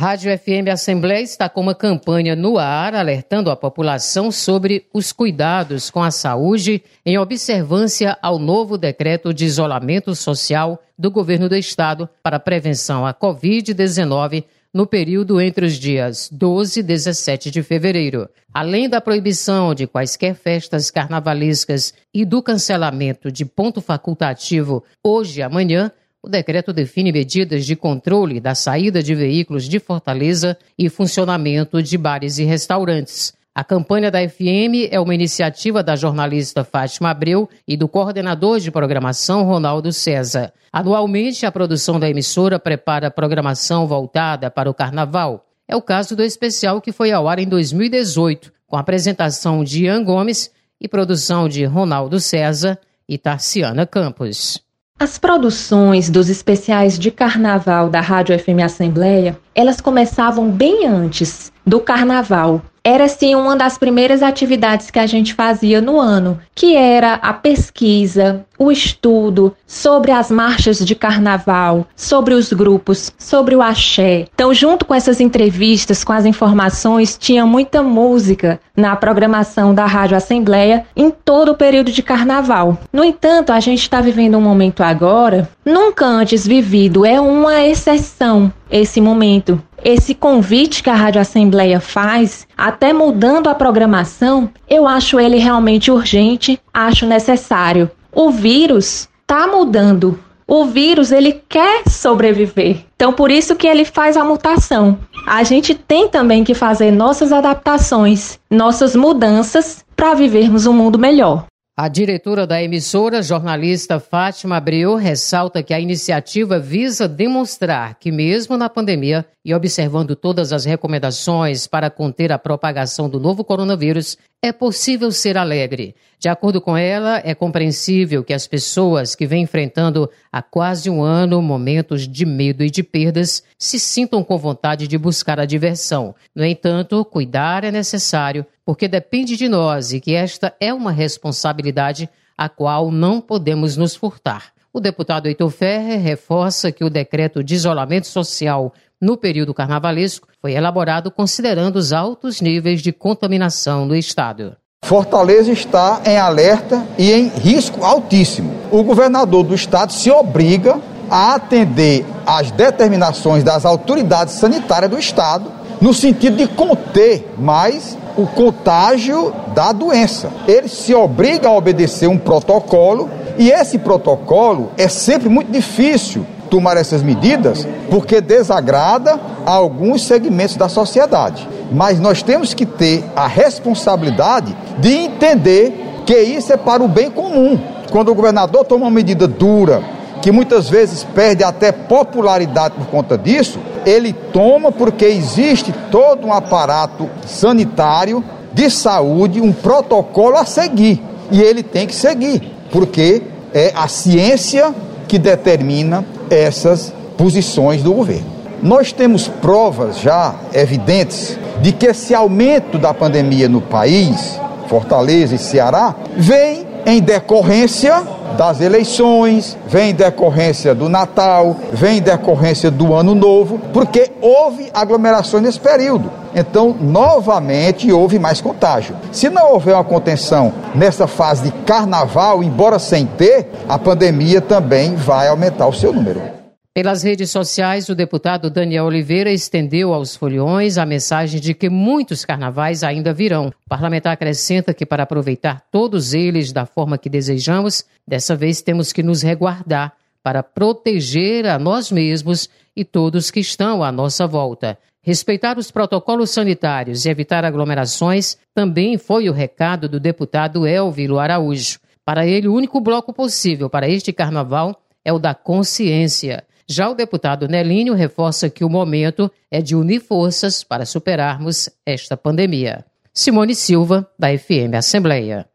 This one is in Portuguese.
Rádio FM Assembleia está com uma campanha no ar alertando a população sobre os cuidados com a saúde em observância ao novo decreto de isolamento social do governo do estado para prevenção à Covid-19 no período entre os dias 12 e 17 de fevereiro. Além da proibição de quaisquer festas carnavalescas e do cancelamento de ponto facultativo hoje e amanhã, o decreto define medidas de controle da saída de veículos de Fortaleza e funcionamento de bares e restaurantes. A campanha da FM é uma iniciativa da jornalista Fátima Abreu e do coordenador de programação Ronaldo César. Anualmente, a produção da emissora prepara programação voltada para o carnaval. É o caso do especial que foi ao ar em 2018, com a apresentação de Ian Gomes e produção de Ronaldo César e Tarciana Campos. As produções dos especiais de carnaval da Rádio FM Assembleia, elas começavam bem antes do carnaval. Era, sim, uma das primeiras atividades que a gente fazia no ano, que era a pesquisa, o estudo sobre as marchas de carnaval, sobre os grupos, sobre o axé. Então, junto com essas entrevistas, com as informações, tinha muita música na programação da Rádio Assembleia em todo o período de carnaval. No entanto, a gente está vivendo um momento agora, nunca antes vivido, é uma exceção esse momento. Esse convite que a Rádio Assembleia faz, até mudando a programação, eu acho ele realmente urgente, acho necessário. O vírus está mudando. O vírus, ele quer sobreviver. Então, por isso que ele faz a mutação. A gente tem também que fazer nossas adaptações, nossas mudanças para vivermos um mundo melhor. A diretora da emissora, jornalista Fátima Abreu, ressalta que a iniciativa visa demonstrar que, mesmo na pandemia e observando todas as recomendações para conter a propagação do novo coronavírus, é possível ser alegre. De acordo com ela, é compreensível que as pessoas que vêm enfrentando há quase um ano momentos de medo e de perdas se sintam com vontade de buscar a diversão. No entanto, cuidar é necessário, porque depende de nós e que esta é uma responsabilidade a qual não podemos nos furtar. O deputado Heitor Ferrer reforça que o decreto de isolamento social no período carnavalesco foi elaborado considerando os altos níveis de contaminação no estado. Fortaleza está em alerta e em risco altíssimo. O governador do estado se obriga a atender às determinações das autoridades sanitárias do estado no sentido de conter mais o contágio da doença. Ele se obriga a obedecer um protocolo e esse protocolo é sempre muito difícil tomar essas medidas porque desagrada a alguns segmentos da sociedade. Mas nós temos que ter a responsabilidade de entender que isso é para o bem comum. Quando o governador toma uma medida dura, que muitas vezes perde até popularidade por conta disso, ele toma porque existe todo um aparato sanitário de saúde, um protocolo a seguir. E ele tem que seguir, porque é a ciência que determina essas posições do governo. Nós temos provas já evidentes de que esse aumento da pandemia no país, Fortaleza e Ceará, vem em decorrência das eleições, vem em decorrência do Natal, vem em decorrência do Ano Novo, porque houve aglomerações nesse período. Então, novamente, houve mais contágio. Se não houver uma contenção nessa fase de carnaval, embora sem ter, a pandemia também vai aumentar o seu número. Pelas redes sociais, o deputado Daniel Oliveira estendeu aos foliões a mensagem de que muitos carnavais ainda virão. O parlamentar acrescenta que para aproveitar todos eles da forma que desejamos, dessa vez temos que nos resguardar para proteger a nós mesmos e todos que estão à nossa volta. Respeitar os protocolos sanitários e evitar aglomerações também foi o recado do deputado Elvilo Araújo. Para ele, o único bloco possível para este carnaval é o da consciência. Já o deputado Nelinho reforça que o momento é de unir forças para superarmos esta pandemia. Simone Silva, da FM Assembleia.